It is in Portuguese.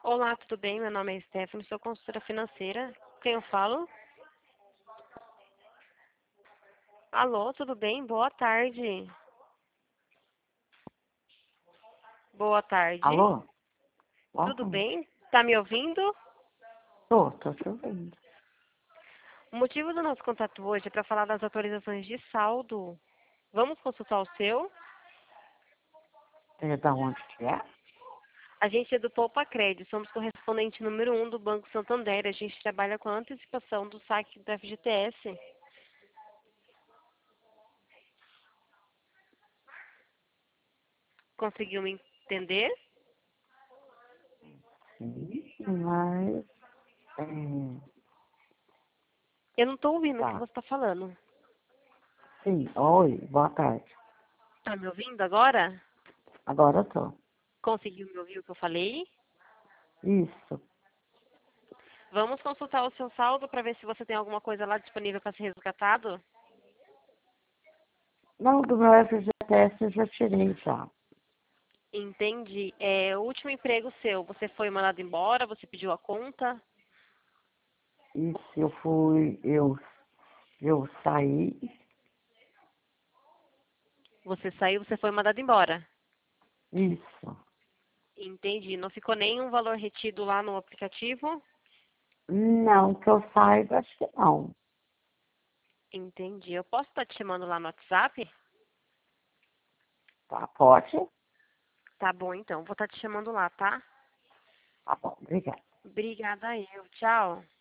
Olá, tudo bem? Meu nome é Stephanie, sou consultora financeira. Quem eu falo? Alô, tudo bem? Boa tarde. Boa tarde. Alô? Boa Tudo tarde. bem? Tá me ouvindo? Tô te ouvindo. O motivo do nosso contato hoje é para falar das atualizações de saldo. Vamos consultar o seu? É da onde que é? A gente é do Poupa Crédito, somos correspondente número 1 do Banco Santander. A gente trabalha com a antecipação do saque do FGTS. Conseguiu me entender? Sim, mas... É, Eu não estou ouvindo o que tá. você está falando. Sim, oi, boa tarde. Tá me ouvindo agora? Agora eu tô. Conseguiu me ouvir o que eu falei? Isso. Vamos consultar o seu saldo para ver se você tem alguma coisa lá disponível para ser resgatado? Não, do meu FGTS eu já tirei já. Entendi. O último emprego seu, você foi mandado embora? Você pediu a conta? Isso, eu saí. Você saiu, você foi mandado embora? Isso. Entendi. Não ficou nenhum valor retido lá no aplicativo? Não, que eu saiba, acho que não. Entendi. Eu posso estar te chamando lá no WhatsApp? Tá, pode? Tá bom, então. Vou estar te chamando lá, tá? Tá bom, obrigada. Obrigada eu. Tchau.